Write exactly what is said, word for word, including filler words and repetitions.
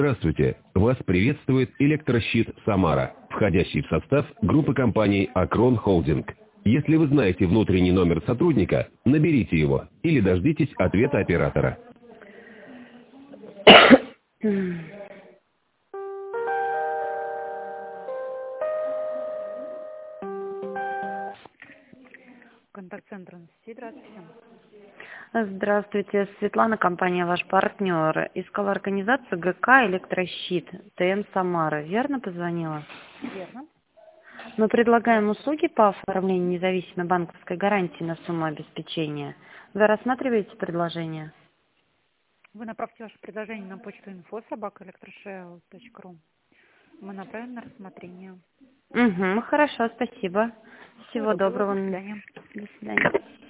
Здравствуйте! Вас приветствует Электрощит Самара, входящий в состав группы компаний Акрон Холдинг. Если вы знаете внутренний номер сотрудника, наберите его или дождитесь ответа оператора. Контакт-центр Анастасия, здравствуйте. Здравствуйте, Светлана, компания «Ваш партнер». Искала организацию ГК «Электрощит» ТМ Самара. Верно позвонила? Верно. Мы предлагаем услуги по оформлению независимой банковской гарантии на сумму обеспечения. Вы рассматриваете предложение? Вы направьте ваше предложение на почту инфо собака электрошейл точка ру. Мы направим на рассмотрение. Угу, хорошо, спасибо. Всего Всего доброго, доброго. до свидания. До свидания.